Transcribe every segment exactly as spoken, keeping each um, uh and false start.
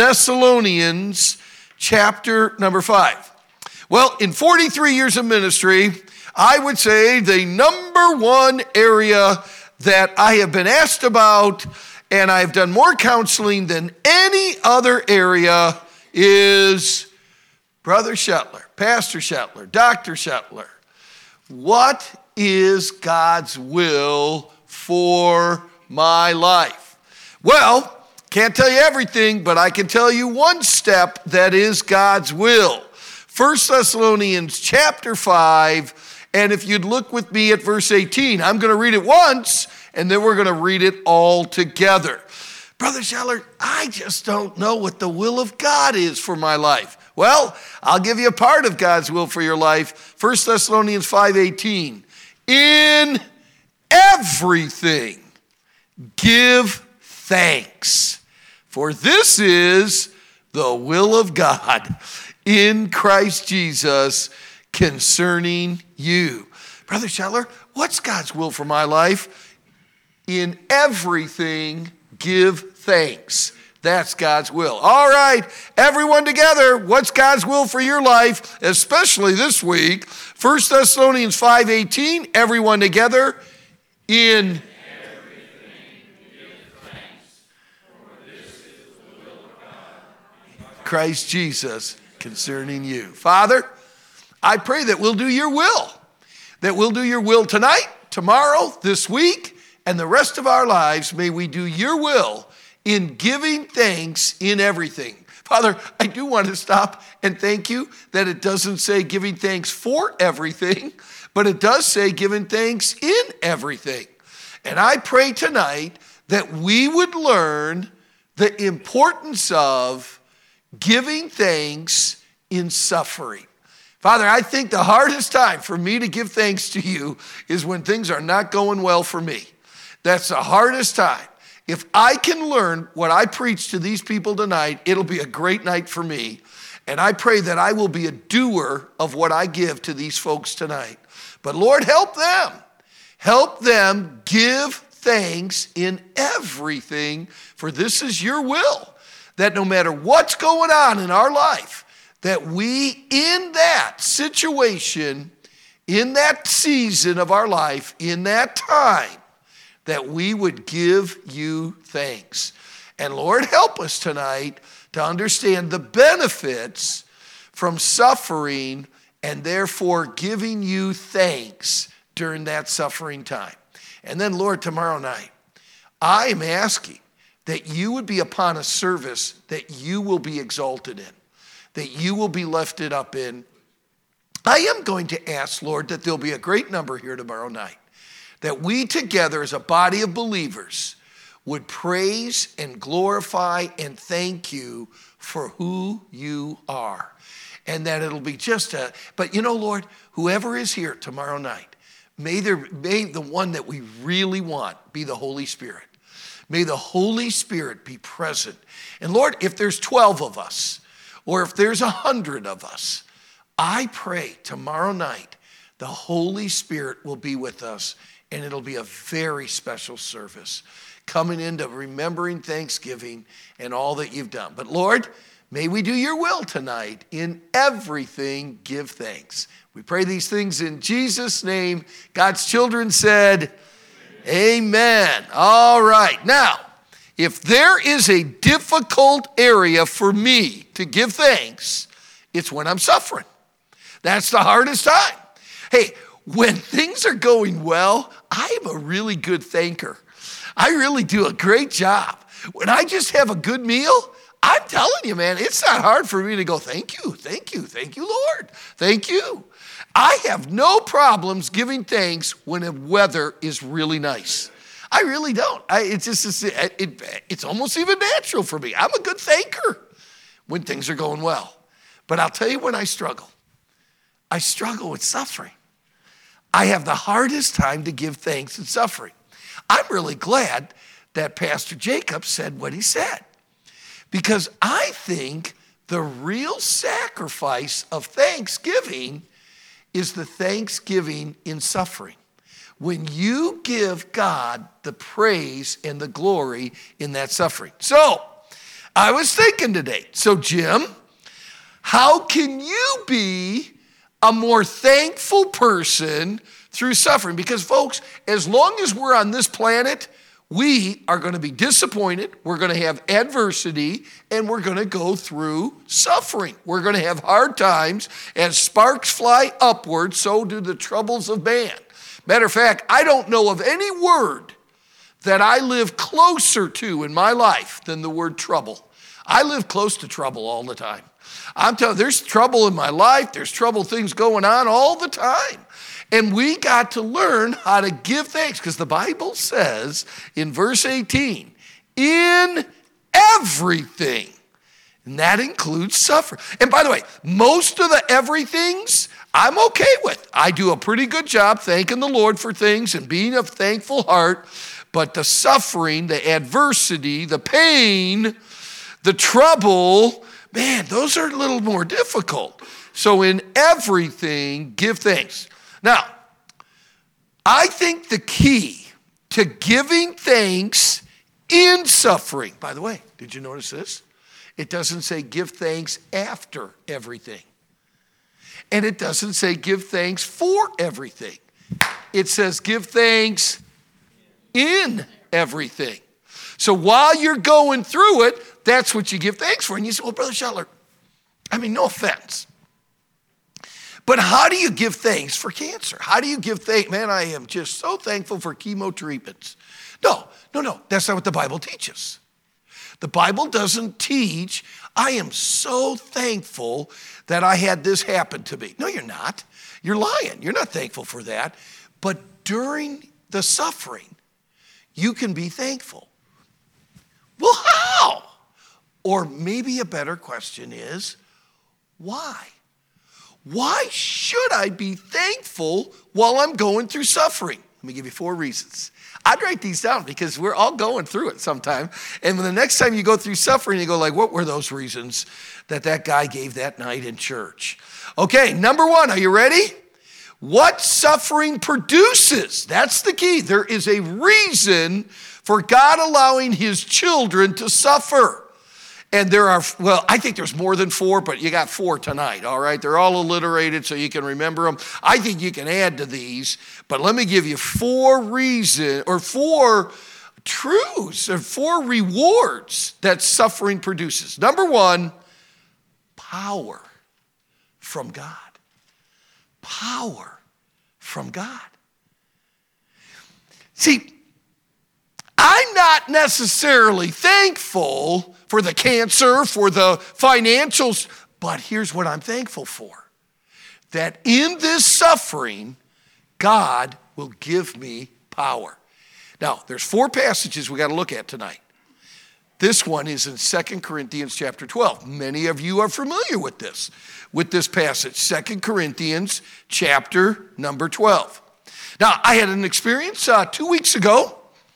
Thessalonians chapter number five. Well, in forty-three years of ministry, I would say the number one area that I have been asked about, and I've done more counseling than any other area, is Brother Shetler, Pastor Shetler, Doctor Shetler. What is God's will for my life? Well, can't tell you everything, but I can tell you one step that is God's will. First Thessalonians chapter five, and if you'd look with me at verse eighteen, I'm going to read it once, and then we're going to read it all together. Brother Shetler, I just don't know what the will of God is for my life. Well, I'll give you a part of God's will for your life. First Thessalonians five eighteen. In everything, give thanks, for this is the will of God in Christ Jesus concerning you. Brother Shetler, what's God's will for my life? In everything, give thanks. That's God's will. All right, everyone together, what's God's will for your life, especially this week? First Thessalonians five eighteen, everyone together. In everything, give thanks, for this is the will of God, Christ Jesus, concerning you. Father, I pray that we'll do your will, that we'll do your will tonight, tomorrow, this week, and the rest of our lives. May we do your will in giving thanks in everything. Father, I do want to stop and thank you that it doesn't say giving thanks for everything, but it does say giving thanks in everything. And I pray tonight that we would learn the importance of giving thanks in suffering. Father, I think the hardest time for me to give thanks to you is when things are not going well for me. That's the hardest time. If I can learn what I preach to these people tonight, it'll be a great night for me. And I pray that I will be a doer of what I give to these folks tonight. But Lord, help them. Help them give thanks in everything, for this is your will, that no matter what's going on in our life, that we, in that situation, in that season of our life, in that time, that we would give you thanks. And Lord, help us tonight to understand the benefits from suffering and therefore giving you thanks during that suffering time. And then, Lord, tomorrow night, I am asking that you would be upon a service that you will be exalted in, that you will be lifted up in. I am going to ask, Lord, that there'll be a great number here tomorrow night, that we together as a body of believers would praise and glorify and thank you for who you are. And that it'll be just a, but you know, Lord, whoever is here tomorrow night, may, there, may the one that we really want be the Holy Spirit. May the Holy Spirit be present. And Lord, if there's twelve of us, or if there's one hundred of us, I pray tomorrow night the Holy Spirit will be with us. And it'll be a very special service coming into remembering Thanksgiving and all that you've done. But Lord, may we do your will tonight. In everything, give thanks. We pray these things in Jesus' name. God's children said, amen. Amen. All right. Now, if there is a difficult area for me to give thanks, it's when I'm suffering. That's the hardest time. Hey, when things are going well, I am a really good thanker. I really do a great job. When I just have a good meal, I'm telling you, man, it's not hard for me to go, thank you, thank you, thank you, Lord, thank you. I have no problems giving thanks when the weather is really nice. I really don't. I, it's just, it's, it, it's almost even natural for me. I'm a good thanker when things are going well. But I'll tell you when I struggle. I struggle with suffering. I have the hardest time to give thanks in suffering. I'm really glad that Pastor Jacob said what he said, because I think the real sacrifice of thanksgiving is the thanksgiving in suffering. When you give God the praise and the glory in that suffering. So, I was thinking today, so Jim, how can you be a more thankful person through suffering? Because folks, as long as we're on this planet, we are going to be disappointed, we're going to have adversity, and we're going to go through suffering. We're going to have hard times. As sparks fly upward, so do the troubles of man. Matter of fact, I don't know of any word that I live closer to in my life than the word trouble. I live close to trouble all the time. I'm telling you, there's trouble in my life. There's trouble things going on all the time. And we got to learn how to give thanks, because the Bible says in verse eighteen, in everything, and that includes suffering. And by the way, most of the everythings I'm okay with. I do a pretty good job thanking the Lord for things and being of thankful heart, but the suffering, the adversity, the pain, the trouble, man, those are a little more difficult. So in everything, give thanks. Now, I think the key to giving thanks in suffering, by the way, did you notice this? It doesn't say give thanks after everything. And it doesn't say give thanks for everything. It says give thanks in everything. So while you're going through it, that's what you give thanks for. And you say, well, Brother Schottler, I mean, no offense, but how do you give thanks for cancer? How do you give thanks? Man, I am just so thankful for chemo treatments. No, no, no, that's not what the Bible teaches. The Bible doesn't teach, I am so thankful that I had this happen to me. No, you're not. You're lying. You're not thankful for that. But during the suffering, you can be thankful. Well, how? Or maybe a better question is, why? Why should I be thankful while I'm going through suffering? Let me give you four reasons. I'd write these down because we're all going through it sometime. And when the next time you go through suffering, you go like, what were those reasons that that guy gave that night in church? Okay, number one, are you ready? What suffering produces. That's the key. There is a reason for God allowing his children to suffer. And there are, well, I think there's more than four, but you got four tonight, all right? They're all alliterated so you can remember them. I think you can add to these, but let me give you four reasons, or four truths, or four rewards that suffering produces. Number one, power from God. Power from God. See, I'm not necessarily thankful for the cancer, for the financials, but here's what I'm thankful for. That in this suffering, God will give me power. Now, there's four passages we got to look at tonight. This one is in Second Corinthians chapter twelve. Many of you are familiar with this, with this passage, Second Corinthians chapter number twelve. Now, I had an experience uh, two weeks ago.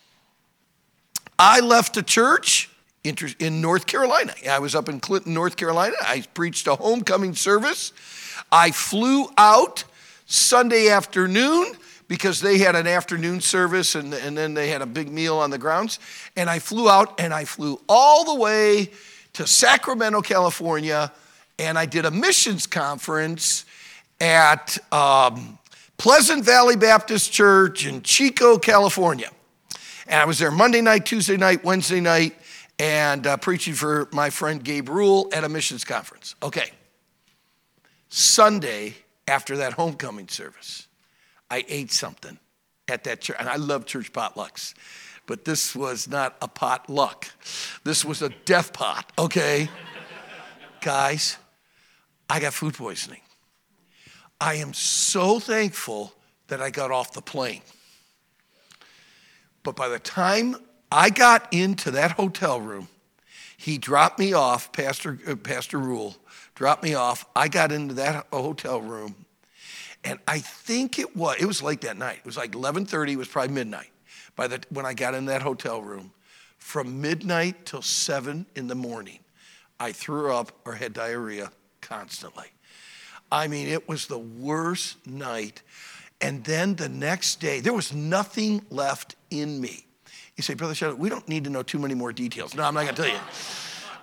I left a church in North Carolina. I was up in Clinton, North Carolina. I preached a homecoming service. I flew out Sunday afternoon because they had an afternoon service and, and then they had a big meal on the grounds. And I flew out and I flew all the way to Sacramento, California, and I did a missions conference at um, Pleasant Valley Baptist Church in Chico, California. And I was there Monday night, Tuesday night, Wednesday night, and uh, preaching for my friend Gabe Rule at a missions conference. Okay. Sunday, after that homecoming service, I ate something at that church. And I love church potlucks, but this was not a potluck. This was a death pot, okay? Guys, I got food poisoning. I am so thankful that I got off the plane. But by the time I got into that hotel room, he dropped me off, Pastor uh, Pastor Rule dropped me off. I got into that hotel room, and I think it was, it was late that night. It was like eleven thirty, it was probably midnight by the when I got in that hotel room. From midnight till seven in the morning, I threw up or had diarrhea constantly. I mean, it was the worst night. And then the next day, there was nothing left in me. You say, Brother Schottler, we don't need to know too many more details. No, I'm not going to tell you.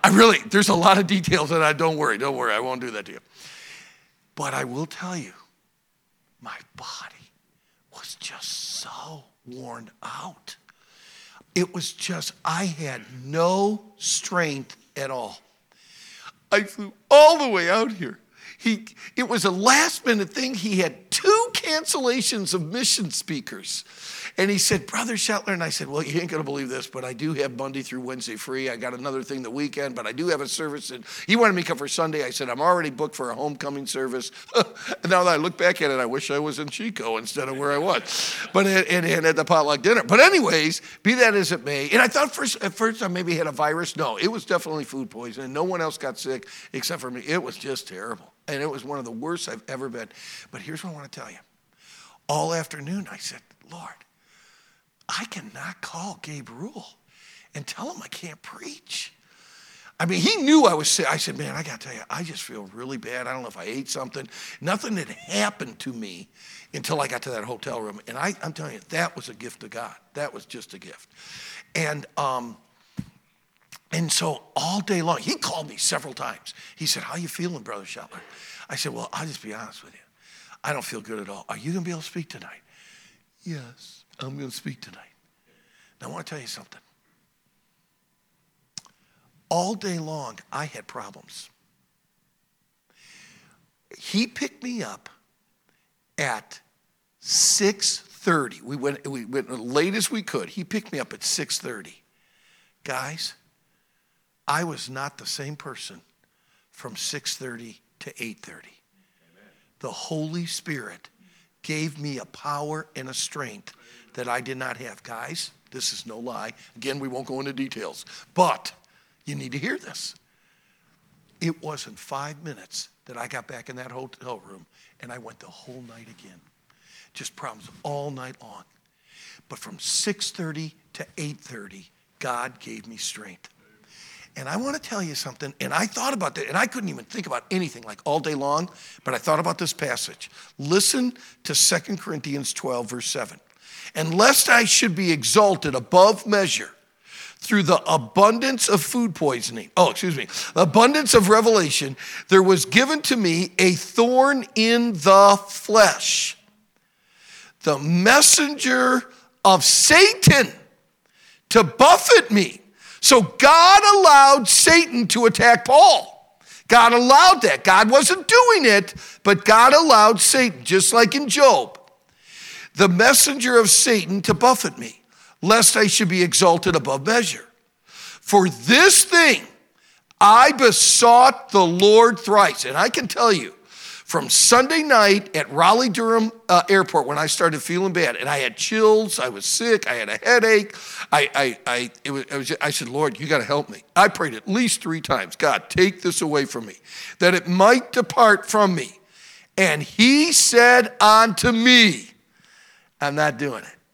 I really, there's a lot of details and I don't worry, don't worry, I won't do that to you. But I will tell you, my body was just so worn out. It was just, I had no strength at all. I flew all the way out here. He, it was a last minute thing. He had two cancellations of mission speakers. And he said, Brother Shetler, and I said, well, you ain't going to believe this, but I do have Monday through Wednesday free. I got another thing the weekend, but I do have a service. And he wanted me to come for Sunday. I said, I'm already booked for a homecoming service. And now that I look back at it, I wish I was in Chico instead of where I was. But and, and at the potluck dinner. But anyways, be that as it may. And I thought first, at first I maybe had a virus. No, it was definitely food poisoning. No one else got sick except for me. It was just terrible. And it was one of the worst I've ever been. But here's what I want to tell you. All afternoon, I said, Lord, I cannot call Gabe Rule and tell him I can't preach. I mean, he knew I was sick. I said, man, I got to tell you, I just feel really bad. I don't know if I ate something. Nothing had happened to me until I got to that hotel room. And I, I'm telling you, that was a gift of God. That was just a gift. And um, and so all day long, he called me several times. He said, how you feeling, Brother Shetler? I said, well, I'll just be honest with you. I don't feel good at all. Are you going to be able to speak tonight? Yes, I'm going to speak tonight. Now, I want to tell you something. All day long, I had problems. He picked me up at six thirty. We went, we went as late as we could. He picked me up at six thirty. Guys, I was not the same person from six thirty to eight thirty. The Holy Spirit gave me a power and a strength that I did not have. Guys, this is no lie. Again, we won't go into details, but you need to hear this. It wasn't five minutes that I got back in that hotel room and I went the whole night again. Just problems all night long. But from six thirty to eight thirty, God gave me strength. And I want to tell you something, and I thought about that, and I couldn't even think about anything like all day long, but I thought about this passage. Listen to Second Corinthians twelve, verse seven. And lest I should be exalted above measure through the abundance of food poisoning, oh, excuse me, abundance of revelation, there was given to me a thorn in the flesh, the messenger of Satan to buffet me. So God allowed Satan to attack Paul. God allowed that. God wasn't doing it, but God allowed Satan, just like in Job, the messenger of Satan to buffet me, lest I should be exalted above measure. For this thing I besought the Lord thrice. And I can tell you, from Sunday night at Raleigh-Durham uh, Airport when I started feeling bad, and I had chills, I was sick, I had a headache, I I I, it was, it was just, I said, Lord, you got to help me. I prayed at least three times, God, take this away from me, that it might depart from me. And he said unto me, I'm not doing it.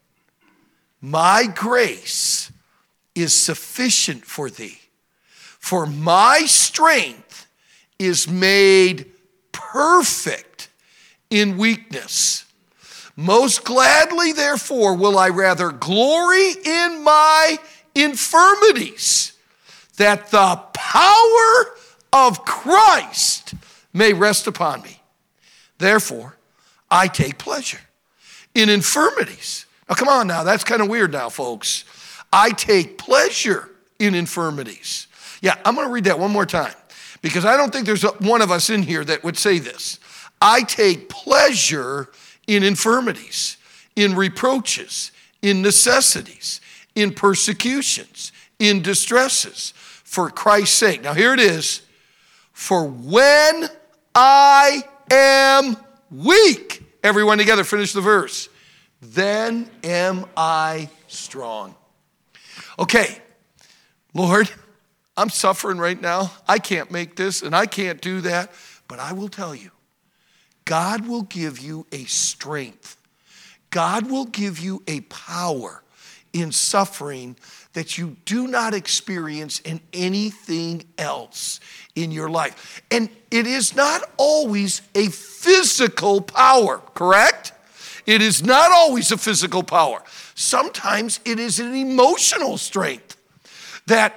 My grace is sufficient for thee, for my strength is made perfect in weakness. Most gladly, therefore, will I rather glory in my infirmities, that the power of Christ may rest upon me. Therefore, I take pleasure in infirmities. Now, come on now, that's kind of weird now, folks. I take pleasure in infirmities. Yeah, I'm going to read that one more time, because I don't think there's one of us in here that would say this. I take pleasure in infirmities, in reproaches, in necessities, in persecutions, in distresses, for Christ's sake. Now here it is. For when I am weak, everyone together, finish the verse, then am I strong. Okay, Lord, I'm suffering right now. I can't make this and I can't do that. But I will tell you, God will give you a strength. God will give you a power in suffering that you do not experience in anything else in your life. And it is not always a physical power, correct? It is not always a physical power. Sometimes it is an emotional strength that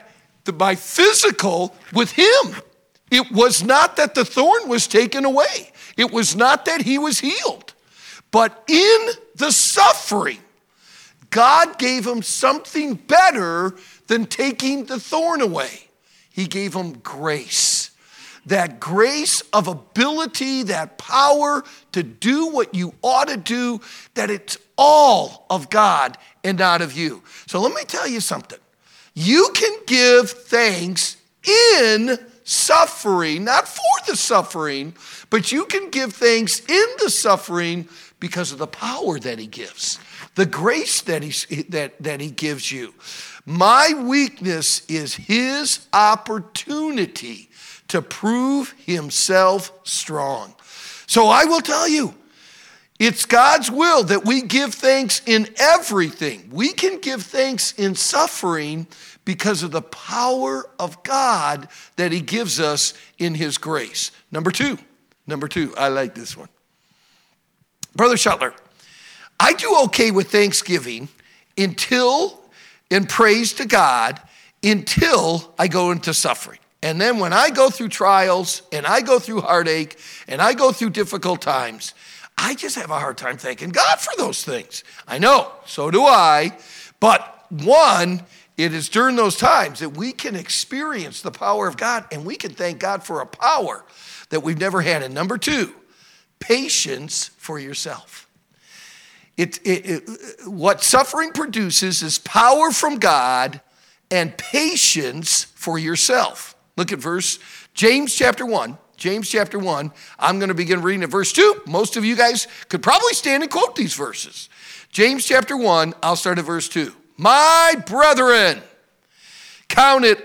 the, my physical with him. It was not that the thorn was taken away. It was not that he was healed. But in the suffering, God gave him something better than taking the thorn away. He gave him grace. That grace of ability, that power to do what you ought to do, that it's all of God and not of you. So let me tell you something. You can give thanks in suffering, not for the suffering, but you can give thanks in the suffering because of the power that he gives, the grace that he, that, that he gives you. My weakness is his opportunity to prove himself strong. So I will tell you, it's God's will that we give thanks in everything. We can give thanks in suffering because of the power of God that he gives us in his grace. Number two, number two, I like this one. Brother Schuttler, I do okay with Thanksgiving until, in praise to God, until I go into suffering. And then when I go through trials and I go through heartache and I go through difficult times, I just have a hard time thanking God for those things. I know, so do I. But one, it is during those times that we can experience the power of God and we can thank God for a power that we've never had. And number two, patience for yourself. It, it, it, what suffering produces is power from God and patience for yourself. Look at verse, James chapter one. James chapter one, I'm going to begin reading at verse two. Most of you guys could probably stand and quote these verses. James chapter one, I'll start at verse two. My brethren, count it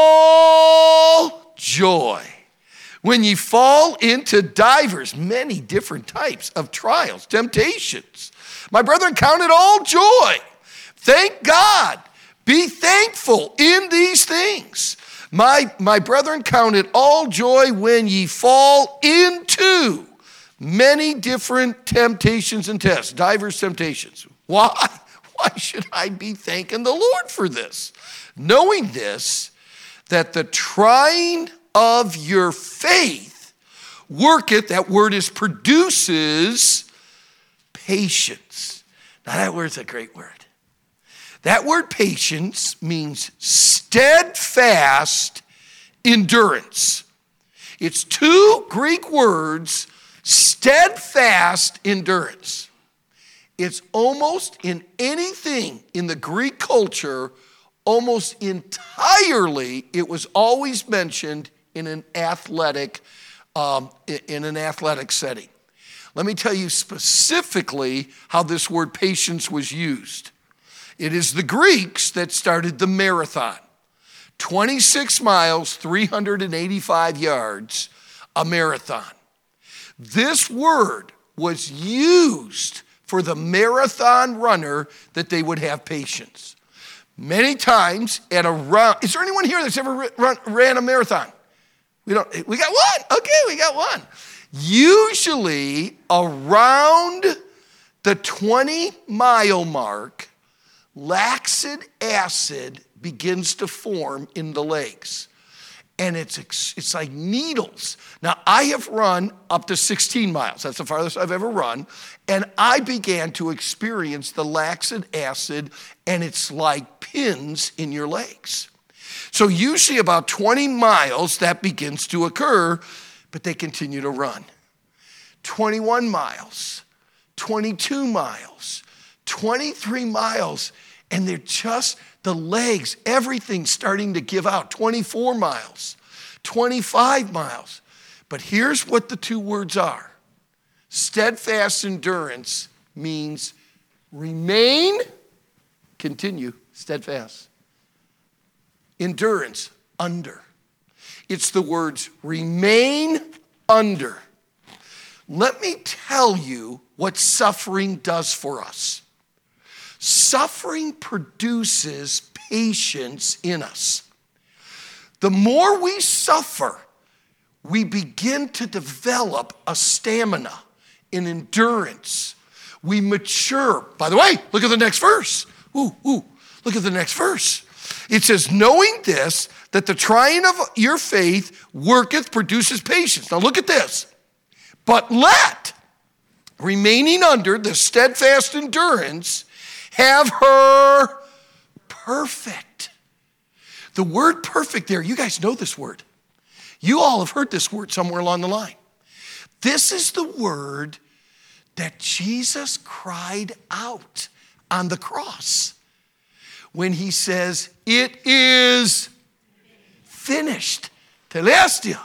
all joy when ye fall into divers, many different types of trials, temptations. My brethren, count it all joy. Thank God. Be thankful in these things. My, my brethren, count it all joy when ye fall into many different temptations and tests, divers temptations. Why? Why should I be thanking the Lord for this? Knowing this, that the trying of your faith worketh, that word is produces patience. Now that word's a great word. That word patience means steadfast endurance. It's two Greek words, steadfast endurance. It's almost in anything in the Greek culture, almost entirely, it was always mentioned in an athletic, um, in an athletic setting. Let me tell you specifically how this word patience was used. It is the Greeks that started the marathon. twenty-six miles, three hundred eighty-five yards, a marathon. This word was used for the marathon runner that they would have patience. Many times at a run, is there anyone here that's ever run, ran a marathon? We don't. We got one. Okay, we got one. Usually around the twenty mile mark, lactic acid begins to form in the legs. And it's it's like needles. Now, I have run up to sixteen miles. That's the farthest I've ever run. And I began to experience the lactic acid, and it's like pins in your legs. So usually about twenty miles, that begins to occur, but they continue to run. twenty-one miles, twenty-two miles, twenty-three miles, and they're just, the legs, everything's starting to give out. twenty-four miles, twenty-five miles. But here's what the two words are. Steadfast endurance means remain, continue, steadfast. Endurance, under. It's the words remain under. Let me tell you what suffering does for us. Suffering produces patience in us. The more we suffer, we begin to develop a stamina, an endurance. We mature. By the way, look at the next verse. Ooh, ooh, look at the next verse. It says, knowing this, that the trying of your faith worketh, produces patience. Now look at this. But let, remaining under the steadfast endurance, have her perfect. The word perfect there, you guys know this word. You all have heard this word somewhere along the line. This is the word that Jesus cried out on the cross when he says, it is finished. Telestia.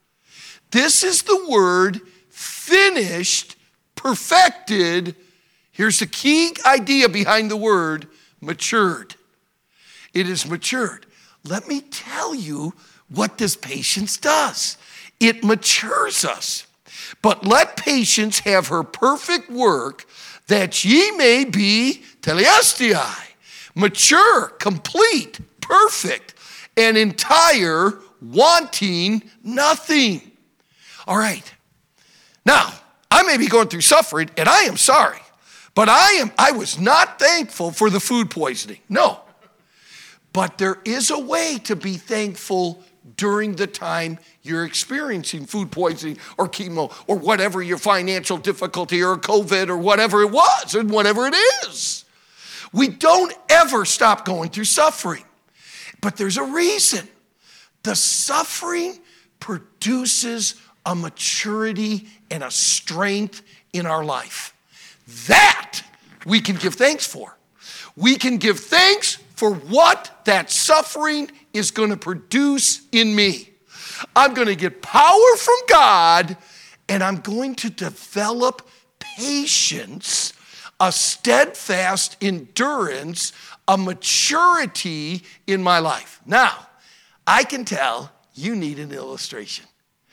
This is the word finished, perfected. Here's the key idea behind the word matured. It is matured. Let me tell you what this patience does. It matures us. But let patience have her perfect work, that ye may be telestii, mature, complete, perfect, and entire, wanting nothing. All right. Now, I may be going through suffering, and I am sorry, but I am I was not thankful for the food poisoning. No. But there is a way to be thankful during the time you're experiencing food poisoning or chemo or whatever your financial difficulty or COVID or whatever it was and whatever it is. We don't ever stop going through suffering. But there's a reason. The suffering produces a maturity and a strength in our life. That we can give thanks for. We can give thanks for what that suffering is going to produce in me. I'm going to get power from God, and I'm going to develop patience, a steadfast endurance, a maturity in my life. Now, I can tell you need an illustration.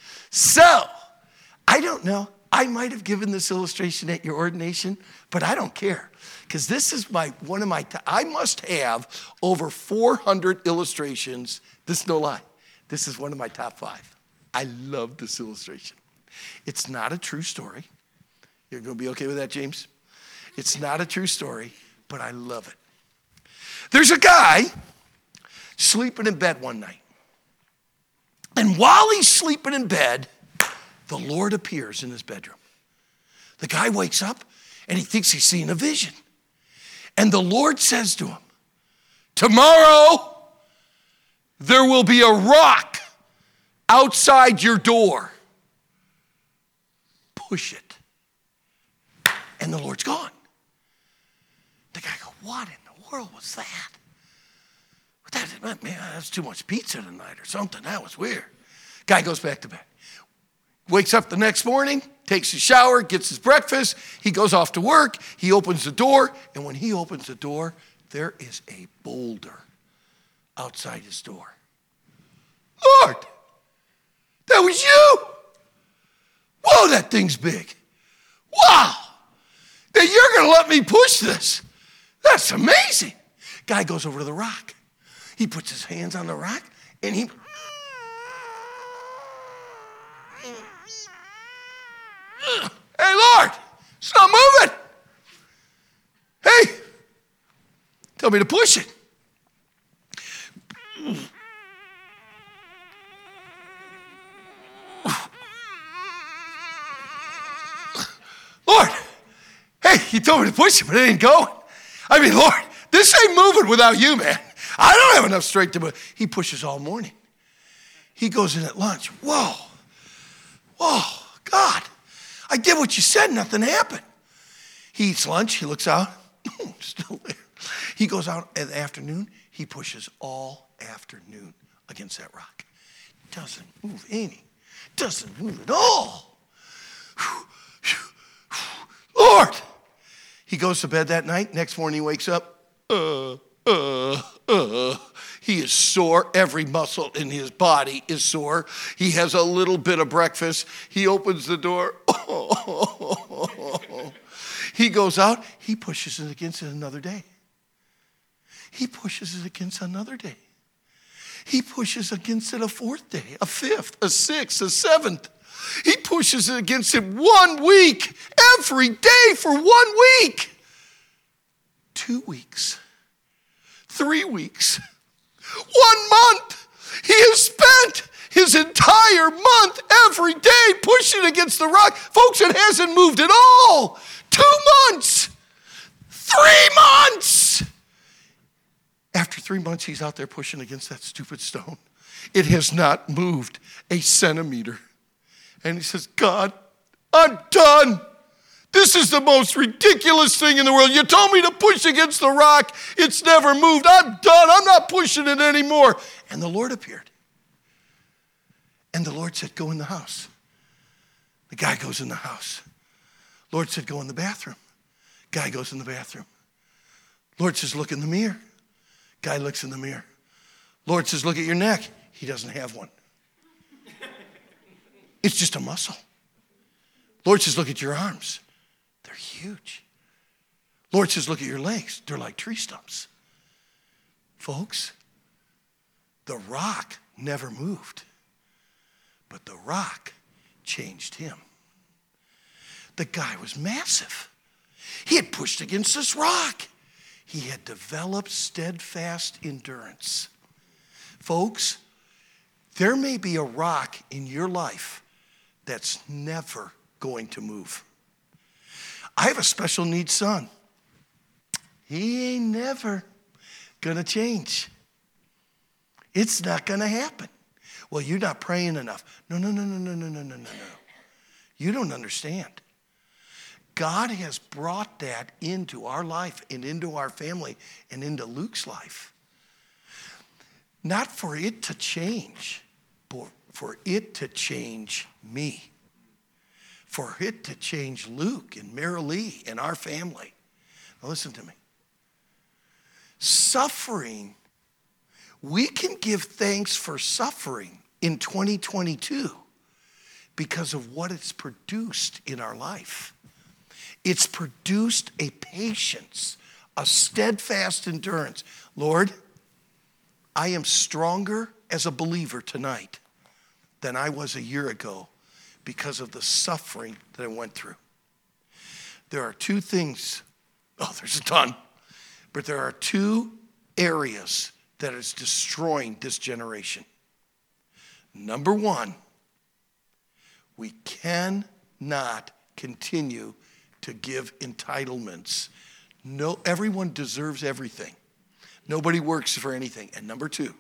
So, I don't know. I might have given this illustration at your ordination, but I don't care. Because this is my one of my, I must have over four hundred illustrations. This is no lie. This is one of my top five. I love this illustration. It's not a true story. You're going to be okay with that, James? It's not a true story, but I love it. There's a guy sleeping in bed one night. And while he's sleeping in bed, the Lord appears in his bedroom. The guy wakes up and he thinks he's seeing a vision. And the Lord says to him, tomorrow there will be a rock outside your door. Push it. And the Lord's gone. The guy goes, what in the world was that? That man, that's too much pizza tonight or something. That was weird. Guy goes back to bed. Wakes up the next morning, takes a shower, gets his breakfast. He goes off to work. He opens the door. And when he opens the door, there is a boulder outside his door. Lord, that was you. Whoa, that thing's big. Wow. That you're going to let me push this. That's amazing. Guy goes over to the rock. He puts his hands on the rock and he... Hey, Lord, it's not moving. Hey, tell me to push it. Lord, hey, you told me to push it, but it ain't going. I mean, Lord, this ain't moving without you, man. I don't have enough strength to move. He pushes all morning. He goes in at lunch. Whoa, whoa, God. I did what you said, nothing happened. He eats lunch, he looks out, still there. He goes out in the afternoon, he pushes all afternoon against that rock. Doesn't move any, doesn't move at all. Lord! He goes to bed that night, next morning he wakes up, uh, uh, uh. He is sore. Every muscle in his body is sore. He has a little bit of breakfast. He opens the door. He goes out. He pushes it against it another day. He pushes it against another day. He pushes against it a fourth day, a fifth, a sixth, a seventh. He pushes it against it one week, every day for one week. Two weeks. Three weeks. One month, He has spent his entire month every day pushing against the rock. Folks, it hasn't moved at all. Two months. Three months. After three months, he's out there pushing against that stupid stone. It has not moved a centimeter. And he says, God, I'm done. This is the most ridiculous thing in the world. You told me to push against the rock. It's never moved. I'm done. I'm not pushing it anymore. And the Lord appeared. And the Lord said, go in the house. The guy goes in the house. Lord said, go in the bathroom. Guy goes in the bathroom. Lord says, look in the mirror. Guy looks in the mirror. Lord says, look at your neck. He doesn't have one. It's just a muscle. Lord says, look at your arms. They're huge. Lord says, look at your legs. They're like tree stumps. Folks, the rock never moved, but the rock changed him. The guy was massive. He had pushed against this rock. He had developed steadfast endurance. Folks, there may be a rock in your life that's never going to move. I have a special needs son. He ain't never gonna change. It's not gonna happen. Well, you're not praying enough. No, no, no, no, no, no, no, no, no, no. You don't understand. God has brought that into our life and into our family and into Luke's life. Not for it to change, but for it to change me. For it to change Luke and Mary Lee and our family. Now listen to me. Suffering, we can give thanks for suffering in twenty twenty-two because of what it's produced in our life. It's produced a patience, a steadfast endurance. Lord, I am stronger as a believer tonight than I was a year ago because of the suffering that I went through. There are two things, oh, there's a ton, but there are two areas that is destroying this generation. Number one, we cannot continue to give entitlements. No, everyone deserves everything. Nobody works for anything. And number two,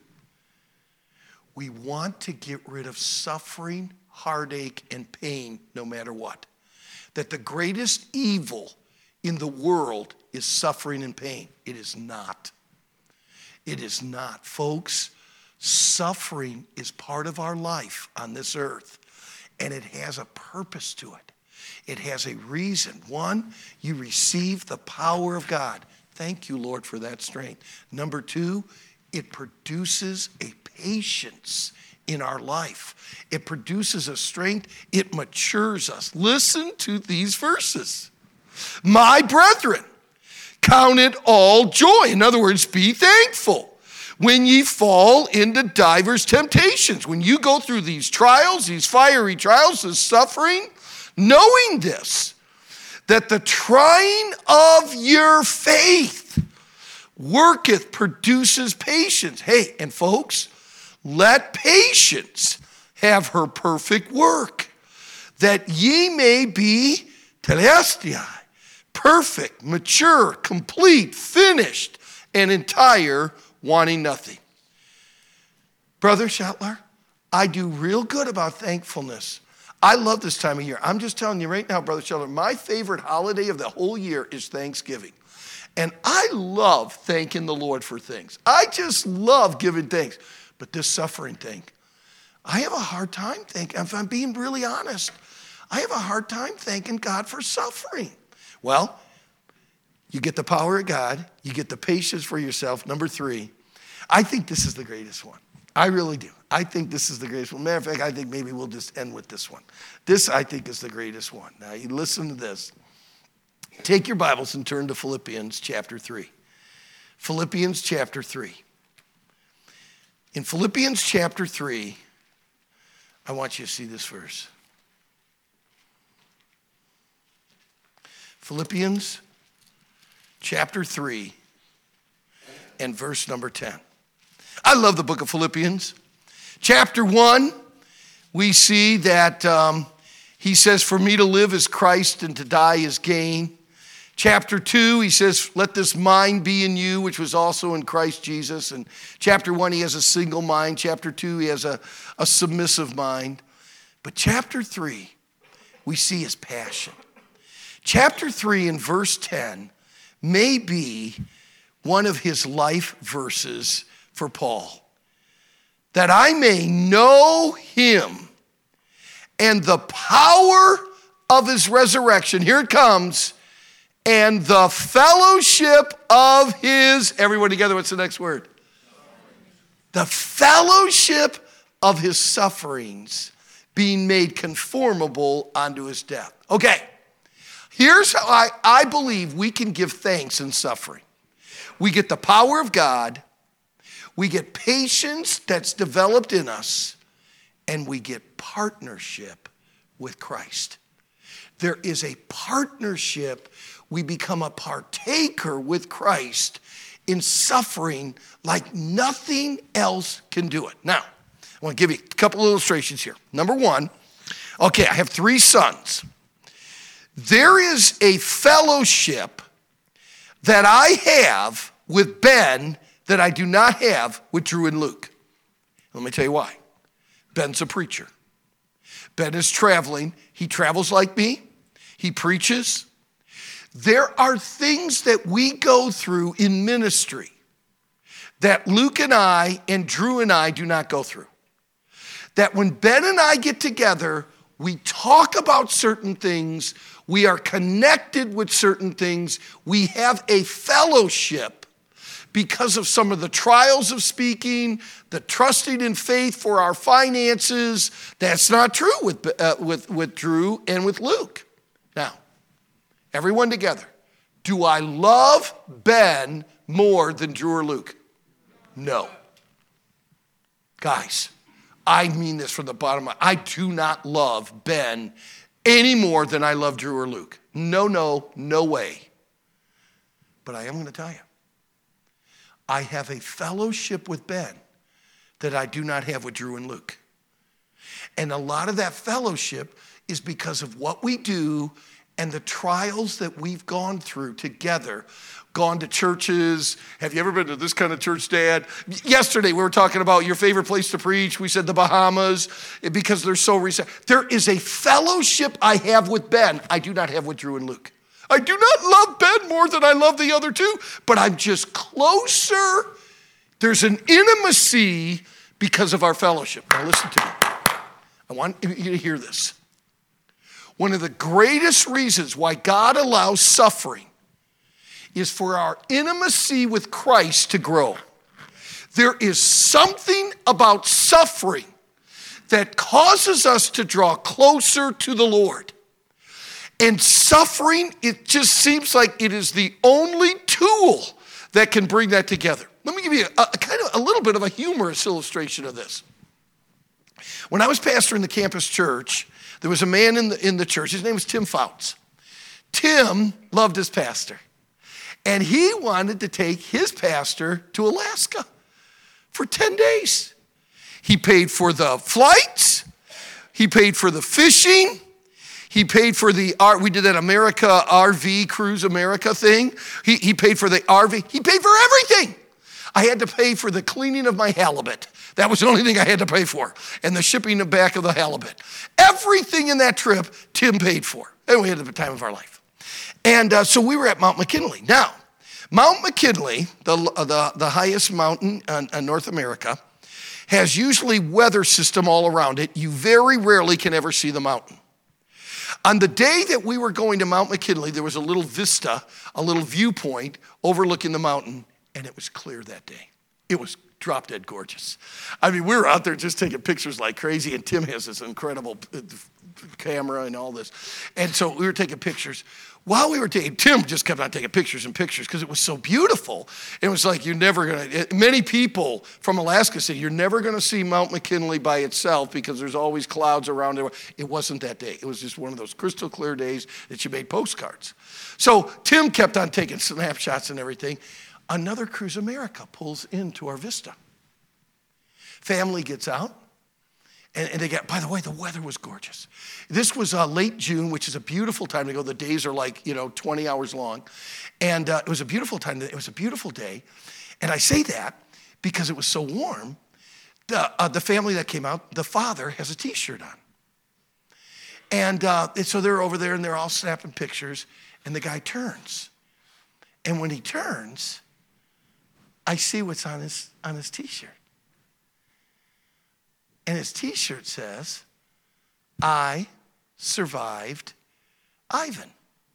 we want to get rid of suffering, heartache, and pain no matter what. That the greatest evil in the world is suffering and pain. It is not. It is not. Folks, suffering is part of our life on this earth, and it has a purpose to it. It has a reason. One, you receive the power of God. Thank you, Lord, for that strength. Number two, it produces a patience in our life. It produces a strength. It matures us. Listen to these verses. My brethren, count it all joy. In other words, be thankful when ye fall into divers temptations. When you go through these trials, these fiery trials, this suffering, knowing this, that the trying of your faith worketh, produces patience. Hey, and folks, let patience have her perfect work, that ye may be telestiai, perfect, mature, complete, finished, and entire, wanting nothing. Brother Schattler, I do real good about thankfulness. I love this time of year. I'm just telling you right now, Brother Schattler, my favorite holiday of the whole year is Thanksgiving. And I love thanking the Lord for things. I just love giving thanks. But this suffering thing, I have a hard time thanking, if I'm being really honest, I have a hard time thanking God for suffering. Well, you get the power of God. You get the patience for yourself. Number three, I think this is the greatest one. I really do. I think this is the greatest one. Matter of fact, I think maybe we'll just end with this one. This, I think, is the greatest one. Now, you listen to this. Take your Bibles and turn to Philippians chapter three. Philippians chapter three. In Philippians chapter three, I want you to see this verse. Philippians chapter three and verse number ten. I love the book of Philippians. Chapter one, we see that um, he says, for me to live is Christ and to die is gain. Chapter two, he says, let this mind be in you, which was also in Christ Jesus. And chapter one, he has a single mind. Chapter two, he has a, a submissive mind. But chapter three, we see his passion. Chapter three in verse ten may be one of his life verses for Paul. That I may know him and the power of his resurrection. Here it comes. And the fellowship of his, everyone together, what's the next word? The fellowship of his sufferings, being made conformable unto his death. Okay, here's how I, I believe we can give thanks in suffering. We get the power of God, we get patience that's developed in us, and we get partnership with Christ. There is a partnership. We become a partaker with Christ in suffering like nothing else can do it. Now, I want to give you a couple of illustrations here. Number one, okay, I have three sons. There is a fellowship that I have with Ben that I do not have with Drew and Luke. Let me tell you why. Ben's a preacher. Ben is traveling. He travels like me. He preaches. There are things that we go through in ministry that Luke and I and Drew and I do not go through. That when Ben and I get together, we talk about certain things, we are connected with certain things, we have a fellowship because of some of the trials of speaking, the trusting in faith for our finances. That's not true with, uh, with, with Drew and with Luke. Now, everyone together. Do I love Ben more than Drew or Luke? No. Guys, I mean this from the bottom of my, I do not love Ben any more than I love Drew or Luke. No, no, no way. But I am going to tell you, I have a fellowship with Ben that I do not have with Drew and Luke. And a lot of that fellowship is because of what we do and the trials that we've gone through together, gone to churches. Have you ever been to this kind of church, Dad? Yesterday, we were talking about your favorite place to preach. We said the Bahamas, because they're so recent. There is a fellowship I have with Ben I do not have with Drew and Luke. I do not love Ben more than I love the other two, but I'm just closer. There's an intimacy because of our fellowship. Now listen to me. I want you to hear this. One of the greatest reasons why God allows suffering is for our intimacy with Christ to grow. There is something about suffering that causes us to draw closer to the Lord. And suffering, it just seems like it is the only tool that can bring that together. Let me give you a, a kind of a little bit of a humorous illustration of this. When I was pastoring the campus church, there was a man in the, in the church. His name was Tim Fouts. Tim loved his pastor. And he wanted to take his pastor to Alaska for ten days. He paid for the flights. He paid for the fishing. He paid for the, we did that America R V, Cruise America thing. He, he paid for the R V. He paid for everything. I had to pay for the cleaning of my halibut. That was the only thing I had to pay for. And the shipping back of the halibut. Everything in that trip, Tim paid for. And we had the time of our life. And uh, so we were at Mount McKinley. Now, Mount McKinley, the, the, the highest mountain in, in North America, has usually weather system all around it. You very rarely can ever see the mountain. On the day that we were going to Mount McKinley, there was a little vista, a little viewpoint overlooking the mountain, and it was clear that day. It was drop dead gorgeous. I mean, we were out there just taking pictures like crazy, and Tim has this incredible camera and all this. And so we were taking pictures. While we were taking, Tim just kept on taking pictures and pictures because it was so beautiful. It was like, you're never going to, many people from Alaska say, you're never going to see Mount McKinley by itself because there's always clouds around it. It wasn't that day. It was just one of those crystal clear days that you made postcards. So Tim kept on taking snapshots and everything. Another Cruise America pulls into our vista. Family gets out. And, and they got, by the way, the weather was gorgeous. This was uh, late June, which is a beautiful time to go. The days are like, you know, twenty hours long. And uh, it was a beautiful time. It was a beautiful day. And I say that because it was so warm. The, uh, the family that came out, the father has a T-shirt on. And, uh, and so they're over there and they're all snapping pictures. And the guy turns. And when he turns, I see what's on his, on his T-shirt. And his T-shirt says, I survived Ivan.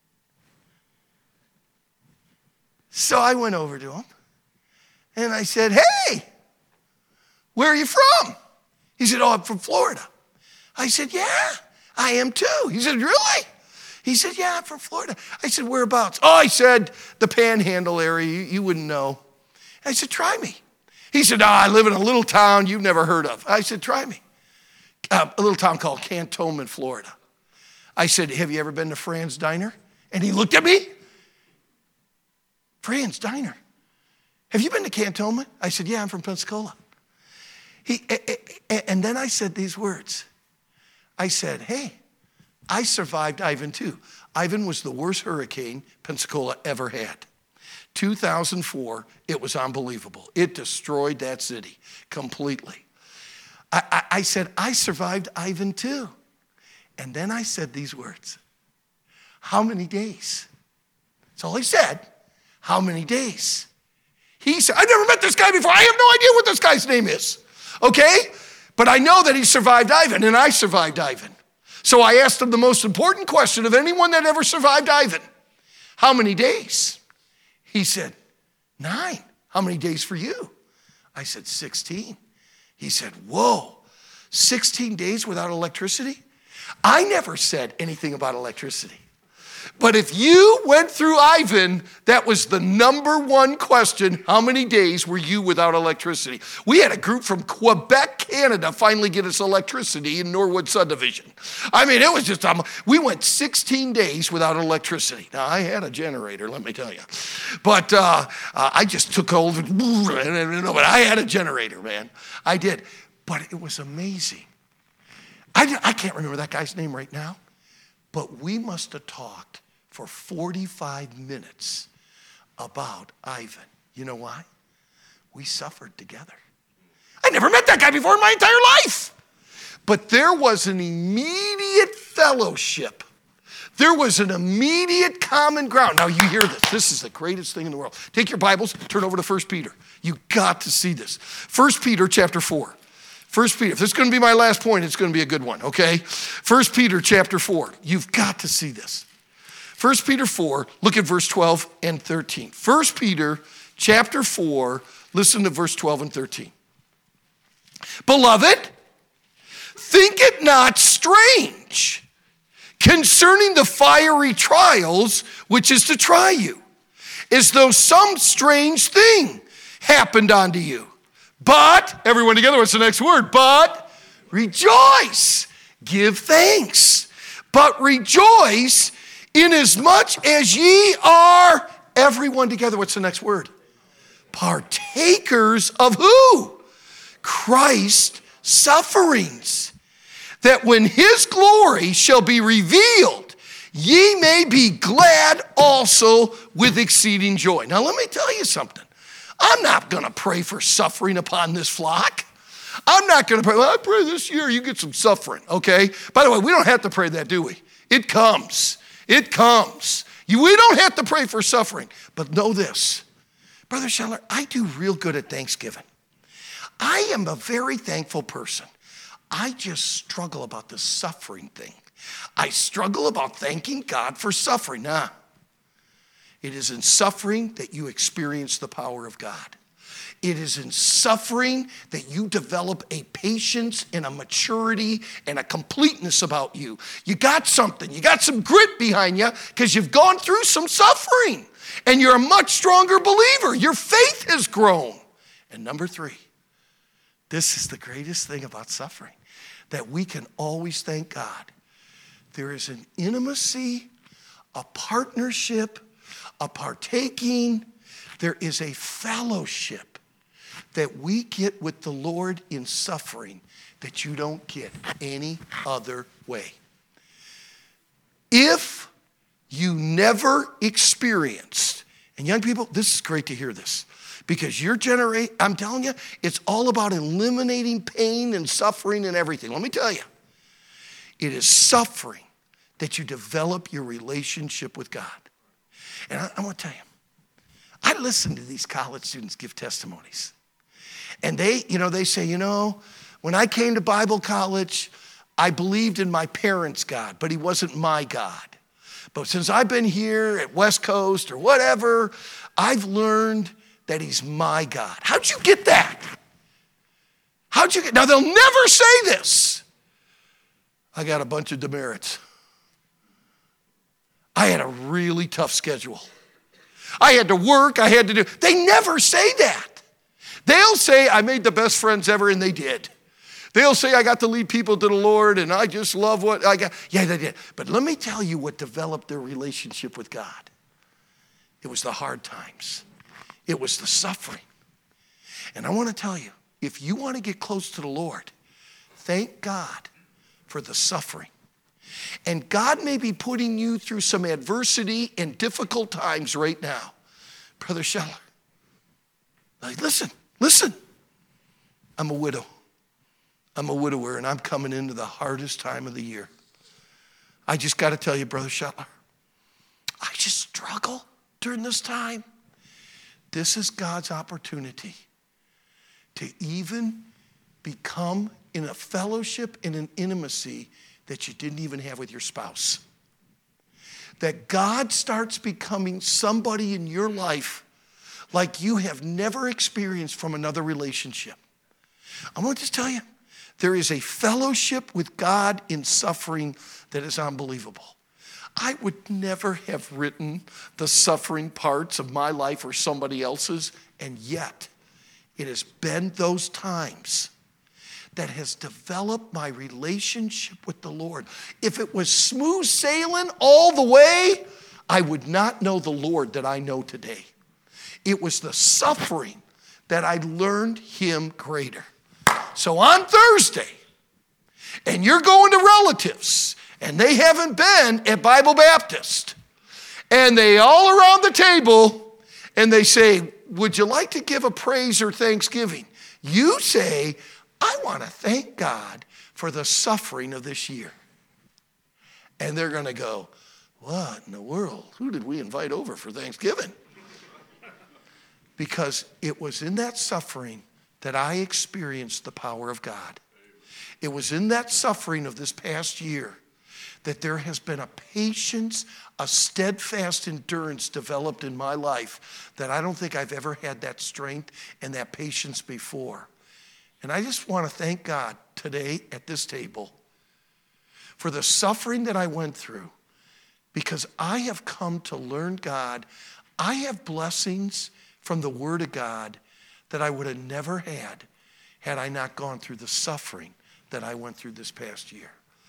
So I went over to him and I said, hey, where are you from? He said, oh, I'm from Florida. I said, yeah, I am too. He said, really? He said, yeah, I'm from Florida. I said, whereabouts? Oh, I said, the Panhandle area. You, you wouldn't know. I said, try me. He said, oh, I live in a little town you've never heard of. I said, try me. Uh, a little town called Cantonment, Florida. I said, have you ever been to Fran's Diner? And he looked at me. Fran's Diner. Have you been to Cantonment? I said, yeah, I'm from Pensacola. He, and then I said these words. I said, hey, I survived Ivan too. Ivan was the worst hurricane Pensacola ever had. two thousand four, it was unbelievable. It destroyed that city completely. I, I, I said, I survived Ivan too. And then I said these words. How many days? That's all he said. How many days? He said, I've never met this guy before. I have no idea what this guy's name is. Okay? But I know that he survived Ivan, and I survived Ivan. So I asked him the most important question of anyone that ever survived Ivan. How many days? He said, nine. How many days for you? I said, sixteen. He said, whoa, sixteen days without electricity? I never said anything about electricity. But if you went through Ivan, that was the number one question. How many days were you without electricity? We had a group from Quebec, Canada, finally get us electricity in Norwood Subdivision. I mean, it was just, um, we went sixteen days without electricity. Now, I had a generator, let me tell you. But uh, uh, I just took hold of it. But I had a generator, man. I did. But it was amazing. I, I can't remember that guy's name right now. But we must have talked for forty-five minutes about Ivan. You know why? We suffered together. I never met that guy before in my entire life. But there was an immediate fellowship. There was an immediate common ground. Now you hear this. This is the greatest thing in the world. Take your Bibles, turn over to First Peter. You got to see this. First Peter chapter four. First Peter, if this is going to be my last point, it's going to be a good one, okay? First Peter chapter four, you've got to see this. First Peter four, look at verse twelve and thirteen. First Peter chapter four, listen to verse twelve and thirteen. Beloved, think it not strange concerning the fiery trials which is to try you, as though some strange thing happened unto you. But, everyone together, what's the next word? But rejoice, give thanks. But rejoice inasmuch as ye are, everyone together, what's the next word? Partakers of who? Christ's sufferings. That when his glory shall be revealed, ye may be glad also with exceeding joy. Now let me tell you something. I'm not going to pray for suffering upon this flock. I'm not going to pray, well, I pray this year you get some suffering, okay? By the way, we don't have to pray that, do we? It comes. It comes. You, we don't have to pray for suffering. But know this, Brother Scheller, I do real good at Thanksgiving. I am a very thankful person. I just struggle about the suffering thing. I struggle about thanking God for suffering. Nah. It is in suffering that you experience the power of God. It is in suffering that you develop a patience and a maturity and a completeness about you. You got something. You got some grit behind you because you've gone through some suffering. And you're a much stronger believer. Your faith has grown. And number three, this is the greatest thing about suffering, that we can always thank God. There is an intimacy, a partnership, a partaking, there is a fellowship that we get with the Lord in suffering that you don't get any other way. If you never experienced, and young people, this is great to hear this, because your generation, I'm telling you, it's all about eliminating pain and suffering and everything. Let me tell you, it is suffering that you develop your relationship with God. And I, I want to tell you, I listen to these college students give testimonies. And they, you know, they say, you know, when I came to Bible college, I believed in my parents' God, but he wasn't my God. But since I've been here at West Coast or whatever, I've learned that he's my God. How'd you get that? How'd you get, now they'll never say this. I got a bunch of demerits. I had a really tough schedule. I had to work, I had to do, they never say that. They'll say, I made the best friends ever, and they did. They'll say, I got to lead people to the Lord, and I just love what I got. Yeah, they did. But let me tell you what developed their relationship with God. It was the hard times. It was the suffering. And I want to tell you, if you want to get close to the Lord, thank God for the suffering. And God may be putting you through some adversity and difficult times right now. Brother Scheller, like, listen, listen. I'm a widow. I'm a widower, and I'm coming into the hardest time of the year. I just got to tell you, Brother Scheller, I just struggle during this time. This is God's opportunity to even become in a fellowship, in an intimacy that you didn't even have with your spouse. That God starts becoming somebody in your life like you have never experienced from another relationship. I want to just tell you, there is a fellowship with God in suffering that is unbelievable. I would never have written the suffering parts of my life or somebody else's, and yet it has been those times that has developed my relationship with the Lord. If it was smooth sailing all the way, I would not know the Lord that I know today. It was the suffering that I learned him greater. So on Thursday, and you're going to relatives, and they haven't been at Bible Baptist, and they all around the table, and they say, would you like to give a praise or thanksgiving? You say, I want to thank God for the suffering of this year. And they're going to go, what in the world? Who did we invite over for Thanksgiving? Because it was in that suffering that I experienced the power of God. It was in that suffering of this past year that there has been a patience, a steadfast endurance developed in my life that I don't think I've ever had that strength and that patience before. And I just want to thank God today at this table for the suffering that I went through, because I have come to learn God. I have blessings from the Word of God that I would have never had had I not gone through the suffering that I went through this past year.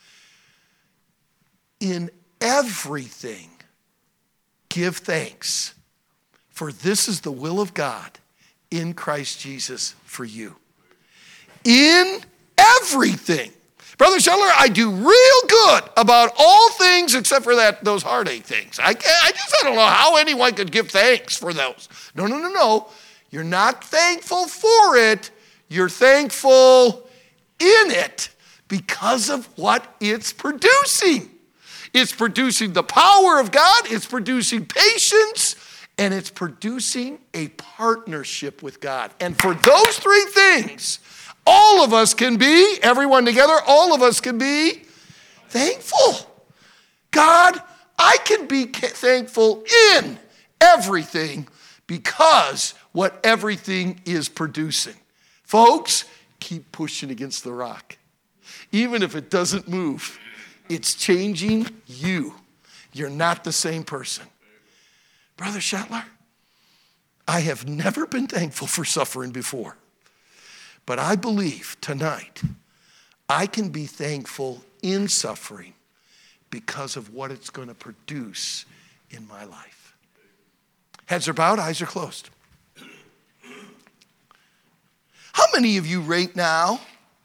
In everything, give thanks, for this is the will of God in Christ Jesus for you. In everything. Brother Scheller, I do real good about all things except for that those heartache things. I, can't, I just I don't know how anyone could give thanks for those. No, no, no, no. You're not thankful for it. You're thankful in it because of what it's producing. It's producing the power of God. It's producing patience. And it's producing a partnership with God. And for those three things, all of us can be, everyone together, all of us can be thankful. God, I can be thankful in everything because what everything is producing. Folks, keep pushing against the rock. Even if it doesn't move, it's changing you. You're not the same person. Brother Scheller, I have never been thankful for suffering before. But I believe tonight I can be thankful in suffering because of what it's going to produce in my life. Heads are bowed, eyes are closed. How many of you right now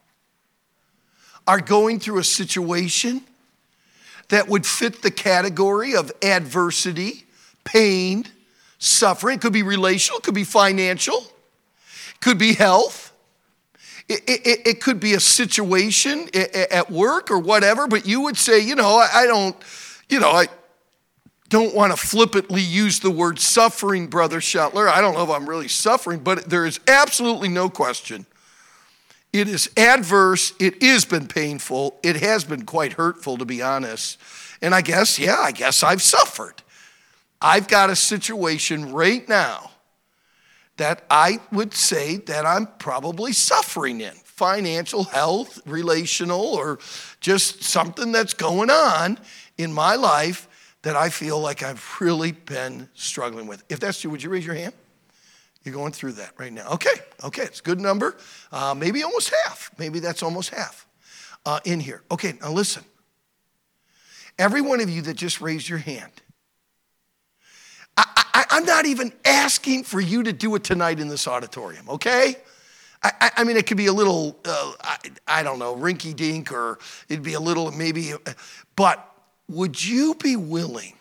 are going through a situation that would fit the category of adversity, pain, suffering? It could be relational, it could be financial, it could be health. It, it, it could be a situation at work or whatever, but you would say, you know, I don't, you know, I don't want to flippantly use the word suffering, Brother Shetler. I don't know if I'm really suffering, but there is absolutely no question. It is adverse. It has been painful. It has been quite hurtful, to be honest. And I guess, yeah, I guess I've suffered. I've got a situation right now that I would say that I'm probably suffering in. Financial, health, relational, or just something that's going on in my life that I feel like I've really been struggling with. If that's true, would you raise your hand? You're going through that right now. Okay, okay, it's a good number. Uh, maybe almost half. Maybe that's almost half uh, in here. Okay, now listen. Every one of you that just raised your hand, I, I, I'm not even asking for you to do it tonight in this auditorium, okay? I, I mean, it could be a little, uh, I, I don't know, rinky-dink, or it'd be a little maybe, but would you be willing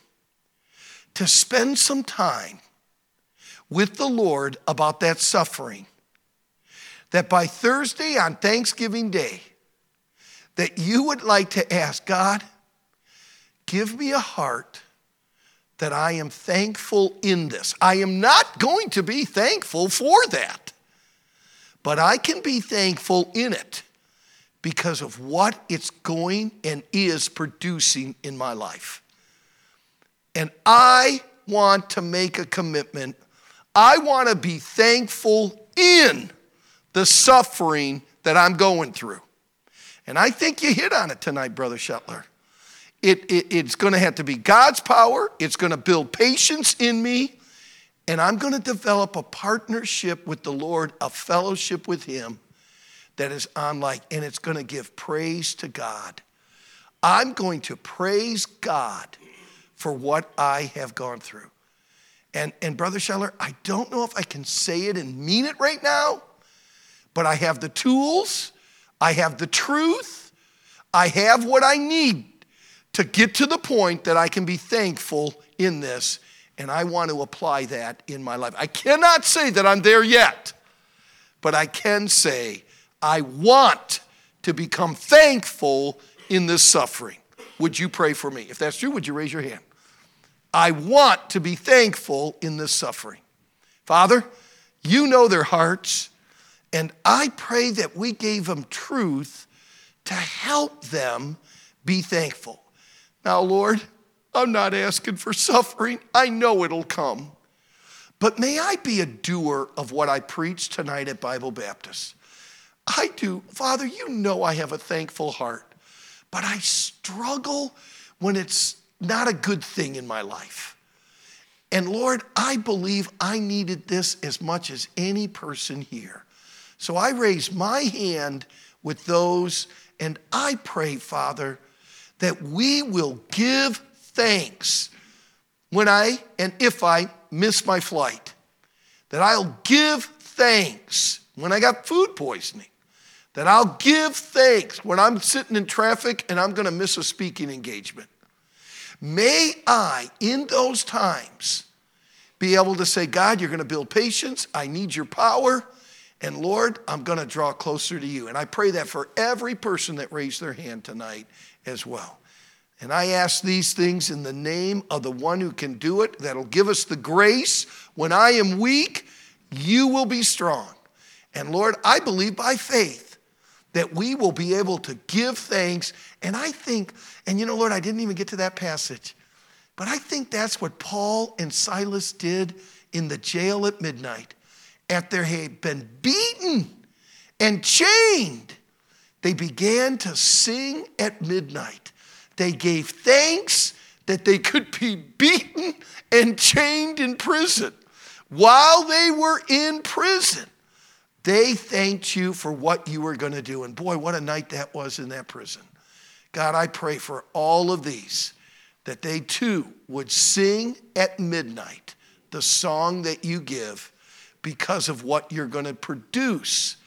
to spend some time with the Lord about that suffering, that by Thursday on Thanksgiving Day, that you would like to ask, God, give me a heart that I am thankful in this. I am not going to be thankful for that, but I can be thankful in it because of what it's going and is producing in my life. And I want to make a commitment. I want to be thankful in the suffering that I'm going through. And I think you hit on it tonight, Brother Shetler. It, it, it's going to have to be God's power. It's going to build patience in me. And I'm going to develop a partnership with the Lord, a fellowship with him that is unlike, and it's going to give praise to God. I'm going to praise God for what I have gone through. And, and Brother Shetler, I don't know if I can say it and mean it right now, but I have the tools, I have the truth, I have what I need to get to the point that I can be thankful in this, and I want to apply that in my life. I cannot say that I'm there yet, but I can say I want to become thankful in this suffering. Would you pray for me? If that's true, would you raise your hand? I want to be thankful in this suffering. Father, you know their hearts, and I pray that we gave them truth to help them be thankful. Now, Lord, I'm not asking for suffering. I know it'll come. But may I be a doer of what I preach tonight at Bible Baptist. I do. Father, you know I have a thankful heart, but I struggle when it's not a good thing in my life. And Lord, I believe I needed this as much as any person here. So I raise my hand with those, and I pray, Father, that we will give thanks when I and if I miss my flight, that I'll give thanks when I got food poisoning, that I'll give thanks when I'm sitting in traffic and I'm going to miss a speaking engagement. May I, in those times, be able to say, God, you're going to build patience. I need your power. And Lord, I'm going to draw closer to you. And I pray that for every person that raised their hand tonight as well. And I ask these things in the name of the one who can do it, that'll give us the grace. When I am weak, you will be strong. And Lord, I believe by faith that we will be able to give thanks. And I think, and you know, Lord, I didn't even get to that passage, but I think that's what Paul and Silas did in the jail at midnight. After they had been beaten and chained, they began to sing at midnight. They gave thanks that they could be beaten and chained in prison. While they were in prison, they thanked you for what you were going to do. And boy, what a night that was in that prison. God, I pray for all of these, that they too would sing at midnight the song that you give because of what you're going to produce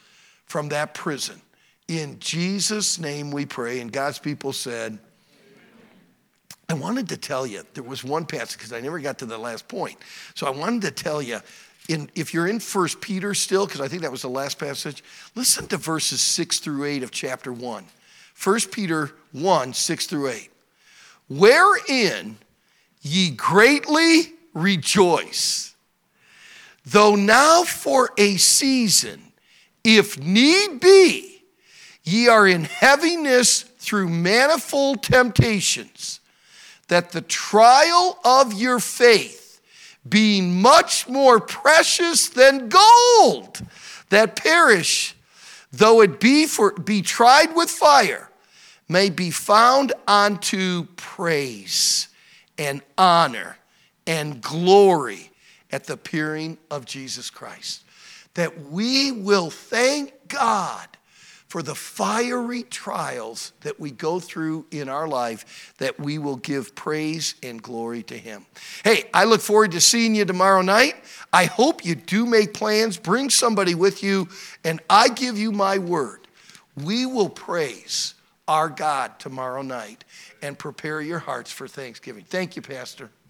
from that prison. In Jesus' name we pray. And God's people said, I wanted to tell you, there was one passage, because I never got to the last point. So I wanted to tell you, in, if you're in First Peter still, because I think that was the last passage, listen to verses six through eight of chapter one. First Peter one, six through eight. Wherein ye greatly rejoice, though now for a season, if need be, ye are in heaviness through manifold temptations, that the trial of your faith, being much more precious than gold that perish, though it be for be tried with fire, may be found unto praise and honor and glory at the appearing of Jesus Christ. That we will thank God for the fiery trials that we go through in our life, that we will give praise and glory to him. Hey, I look forward to seeing you tomorrow night. I hope you do make plans. Bring somebody with you, and I give you my word. We will praise our God tomorrow night and prepare your hearts for Thanksgiving. Thank you, Pastor.